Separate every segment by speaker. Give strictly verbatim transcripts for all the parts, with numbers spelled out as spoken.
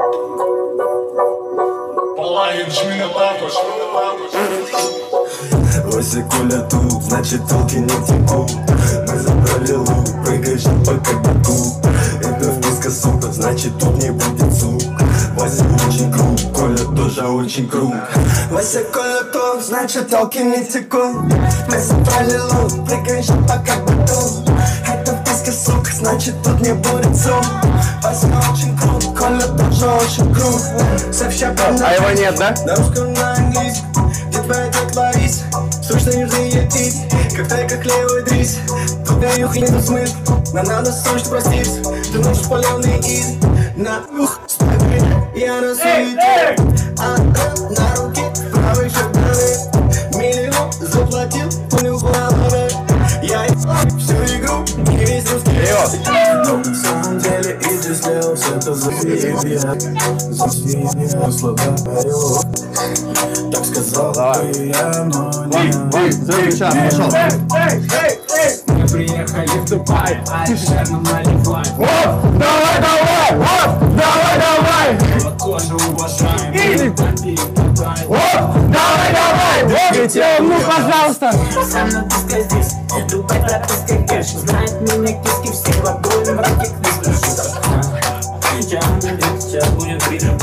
Speaker 1: Вася, Коля тут, значит толки не текут. Мы забрали лук, прыгаешь пока бегут. Это вписка, сука, значит тут не будет сук. Вася очень крут, Коля тоже очень крут. Вася, Коля тут, значит толки не текут. Мы забрали лук, прыгаешь пока бегут. Это вписка, сука, значит тут не будет сук. Вася очень крут, Коля тоже очень крут.
Speaker 2: А его нет, да?
Speaker 1: На русском, на английском, где твоя тетя Лариса? Срочно нужно идти, как тай, как левый дрис. Тут на юг нету смысла, нам надо срочно проститься. Ты носишь паленый из на ух, смотри, я на суете. А на руке правой шаганы. Миллион заплатил, понял головой. Я всю игру, не весь русский. Но на самом деле изъяснялся, это заебья. Заебья, слова поют. Так сказал бы я, но не
Speaker 2: Замечал, пошел.
Speaker 3: Мы приехали в Дубай, а шерном наливай.
Speaker 2: Оп, давай, давай, оп, давай, давай.
Speaker 3: Тоже уважаем.
Speaker 2: Оп, давай, давай, двигайте, ну, пожалуйста.
Speaker 3: Сам натыска здесь, Дубай прописка кэш. Знает меня киски, все в обоим рамках не слышу. Сейчас будет придем,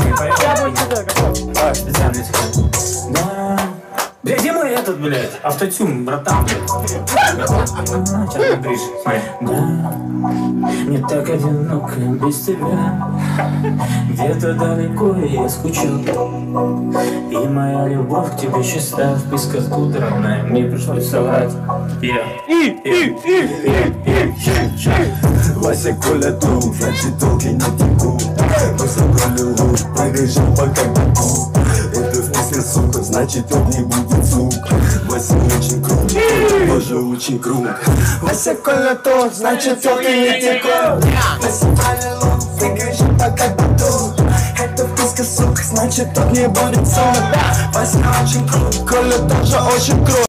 Speaker 3: а, специальный сход. Да. Бля, где мой этот, блядь? Автотюн, братан, блядь. Сейчас ты бришь, смотри. Да, мне так одиноко без тебя. Где-то далеко я скучал. И моя любовь к тебе чиста. Вписка с тут родная, мне пришлось соврать. Я.
Speaker 2: И, и, и, и, и.
Speaker 1: Вася, Коля тут, значит толки не текут. Мы собрали лук, прыгаешь пока бегут. Это вместе, сука, значит тут не будет сук. Вася очень крут, Коля тоже очень крут. Вася, Коля тут, значит толки не текут. Мы собрали лук, прыгаешь пока бегут. Это вместе, сука, значит тут не будет сук. Вася очень крут, Коля тоже очень крут.